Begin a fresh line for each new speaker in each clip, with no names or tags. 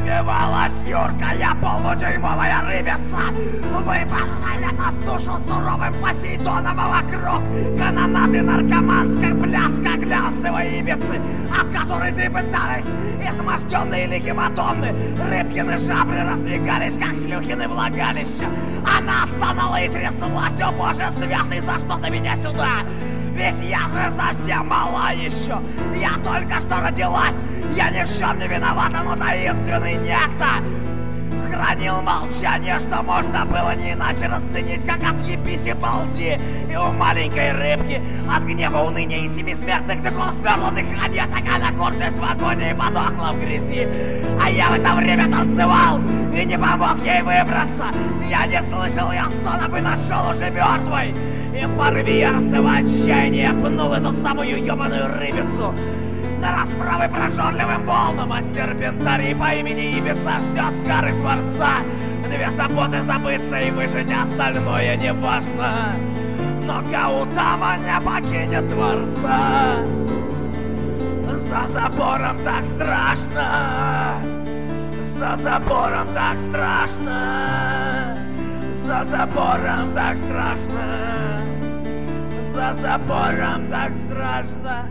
Разбивалась юркая полудюймовая рыбица, выпадала на сушу суровым Посейдоном, а вокруг канонады наркоманской блядской глянцевой ибицы, от которой трепетались изможденные лики Мадонны. Рыбкины жабры раздвигались, как шлюхины влагалища. Она стонала и тряслась: о боже святый, за что ты меня сюда? Ведь я же совсем мала еще, я только что родилась, я ни в чем не виновата, но таинственный некто хранил молчание, что можно было не иначе расценить, как отъебись и ползи. И у маленькой рыбки от гнева, уныния и семи смертных дыхов сперло дыхание, так она, корчась в агонии, подохла в грязи. А я в это время танцевал и не помог ей выбраться. Я не слышал ее стонов и нашел уже мертвой. И в порыве яростного отчаяния пнул эту самую ебаную рыбицу на расправы прожорливым волнам, а серпентарий по имени Ибица ждет кары Творца. Две заботы — забыться и выжить, остальное не важно. Но Гаутама не покинет Творца. За забором так страшно, за забором так страшно, за забором так страшно, за забором так страшно.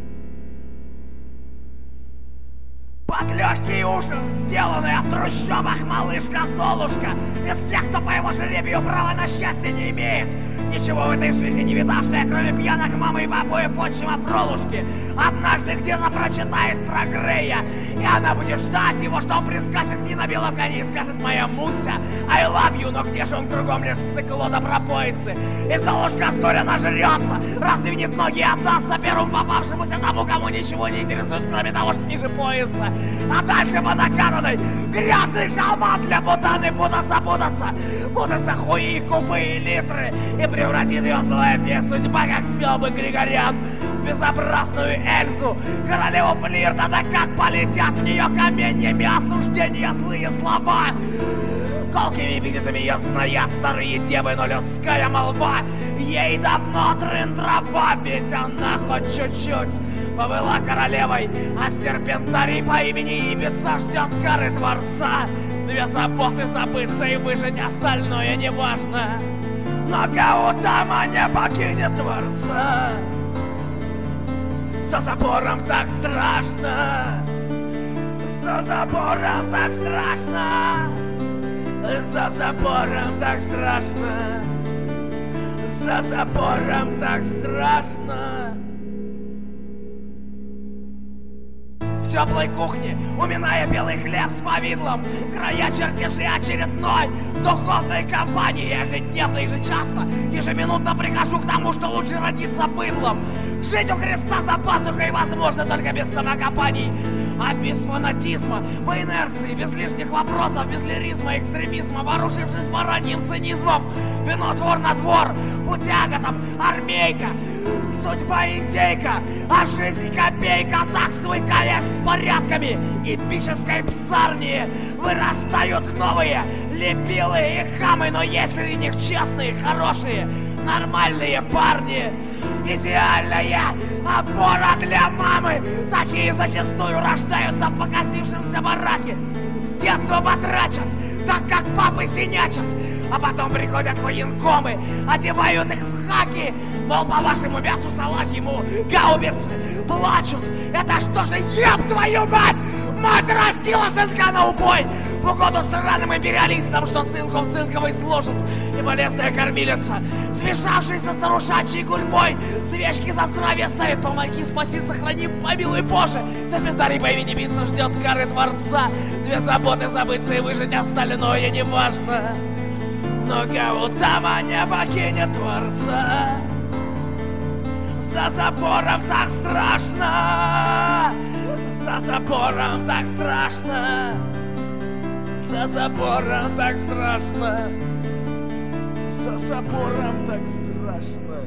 Под легкий ужин, сделанная в трущобах малышка Золушка, из тех, кто по его жребию права на счастье не имеет, ничего в этой жизни не видавшая, кроме пьяных мамы и побоев отчима Фролушки, однажды где-то прочитает про Грея, и она будет ждать его, что он прискачет не на белом коне и скажет: моя Муся, I love you, но где же он кругом лишь сыкло до пропоицы? И Золушка вскоре нажрется, раздвинет ноги и отдастся первому попавшемуся тому, кому ничего не интересует, кроме того, что ниже пояса. А дальше по накатанной грязный шалман для путаны путаться хуи, кубы и литры, и превратит ее злая судьба, как спел бы Григорян, в безобразную Эльзу, королеву флирта. Да как полетят в нее каменьями осуждения злые слова. Колкими эпитетами ее сгноят старые девы, но людская молва ей давно трын-трава, ведь она хоть чуть-чуть побыла королевой, а серпентарий по имени Ибица ждет кары Творца. Две заботы — забыться и выжить, остальное не важно. Но Гаутама не покинет Творца. За забором так страшно, за забором так страшно, за забором так страшно, за забором так страшно. В теплой кухне, уминая белый хлеб с повидлом, края чертежи очередной духовной кампании, ежедневно, ежечасно, ежеминутно прихожу к тому, что лучше родиться быдлом. Жить у Христа за пазухой возможно только без самокопаний, а без фанатизма, по инерции, без лишних вопросов, без лиризма, экстремизма, вооружившись бараньим цинизмом. Вино двор на двор, путяга там, армейка, судьба индейка, а жизнь копейка. Так, смыкаясь с порядками эпической псарни, вырастают новые лепилы и хамы, но есть среди них честные, хорошие, нормальные парни. Идеальная опора для мамы. Такие зачастую рождаются в покосившемся бараке. С детства потрачат, так как папы синячат, а потом приходят военкомы, одевают их в хаки, мол, по вашему мясу салазьему гаубицы плачут. Это что же, еб твою мать! Мать растила сынка на убой в угоду сраным империалистам, что сынку в цинковый служат. И полезная кормилица, смешавшись со старушачьей гурьбой, свечки за здравие ставит: помоги, спаси, сохрани, помилуй Боже. Серпентарий по имени Ибица ждет кары Творца. Две заботы — забыться и выжить, остальное не важно. Но Гаутама не покинет Творца. За забором так страшно, за забором так страшно, за забором так страшно, за забором так страшно.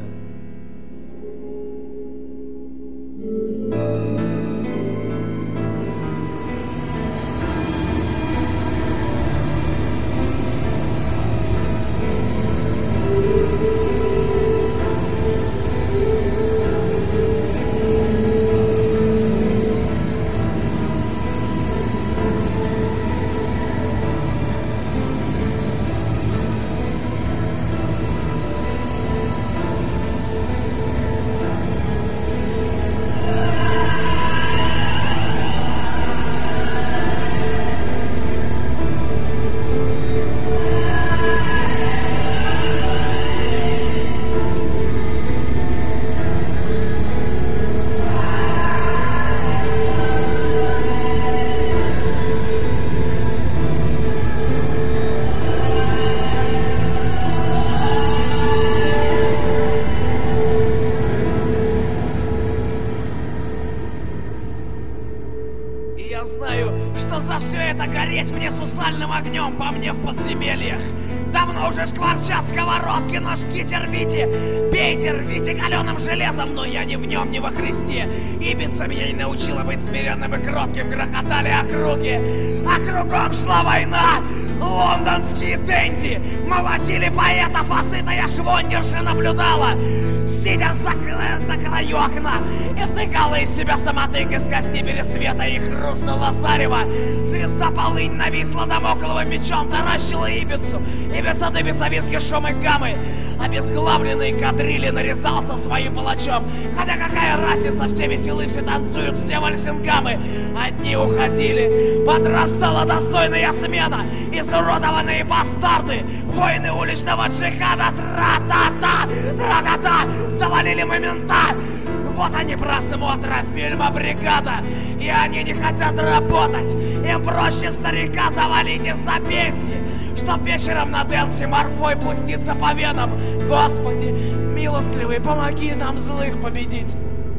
И я знаю, что за все это гореть мне сусальным огнем по мне в подземельях. Давно уже шкварчат сковородки, но жгите, рвите, бейте, рвите каленым железом, но я не в нем, не во Христе. Ибица меня не научила быть смиренным и кротким, грохотали округи, а кругом шла война. Лондонские денди молотили поэтов, а сытая швондерша наблюдала, сидя на краю окна, и втыкала из себя самотык из кости пересвета, и хрустнула зарево. Звезда полынь нависла дамокловым мечом, таращила Ибицу. Ибица дыбится, виски, шум и гаммы. Обезглавленный кадрили нарезался своим палачом. Хотя какая разница, все веселы, все танцуют, все вальсингамы. Одни уходили, подрастала достойная смена. Изуродованные бастарды, воины уличного джихада, тра-та-та, тра-та-та, завалили момента. Вот они просмотра фильма «Бригада», и они не хотят работать. Им проще старика завалить из-за пенсии, чтоб вечером на дэнсе морфой пуститься по венам. Господи, милостливый, помоги нам злых победить.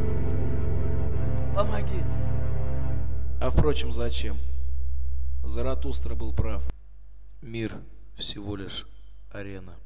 Помоги.
А впрочем, зачем? Заратустра был прав. Мир всего лишь арена.